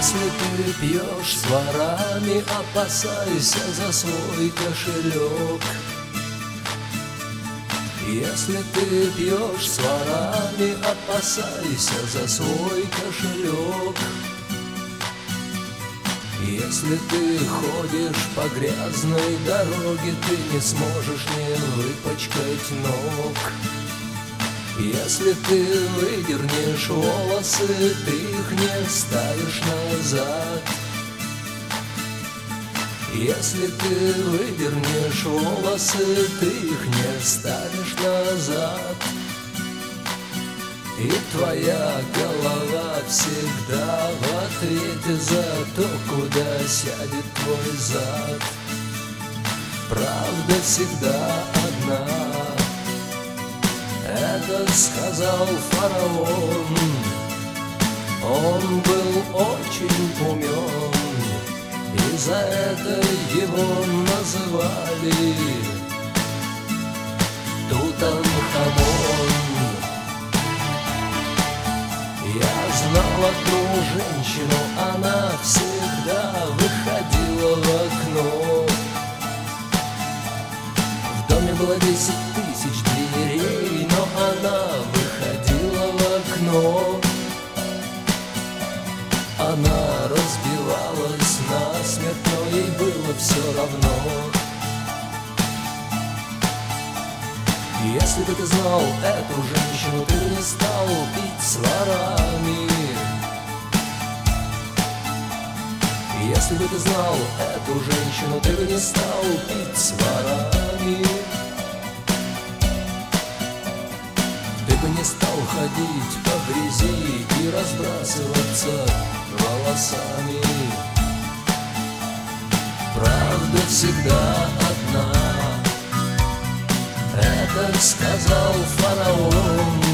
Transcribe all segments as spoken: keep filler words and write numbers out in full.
Если ты пьешь с ворами, опасайся за свой кошелек. Если ты пьешь с ворами, опасайся за свой кошелек. Если ты ходишь по грязной дороге, ты не сможешь не выпачкать ног. Если ты выдернешь волосы, ты их не ставишь назад. Если ты выдернешь волосы, ты их не ставишь назад. И твоя голова всегда в ответе за то, куда сядет твой зад. Правда всегда одна. Это сказал фараон. Он был очень умен, и за это его называли Тутанхамон. Я знал одну женщину, она всегда выходила в окно. В доме было десять тысяч дверей, но она выходила в окно. Она разбивалась насмерть, но ей было все равно. Если бы ты знал эту женщину, ты бы не стал пить с ворами. Если бы ты знал эту женщину, ты бы не стал пить с ворами. Ты бы не стал ходить по грязи и разбрасываться волосами. Правда всегда одна. Это сказал фараон.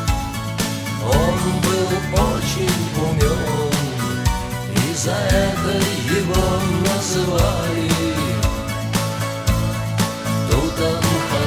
Он был очень умен, и за это его называли Тутанхамон.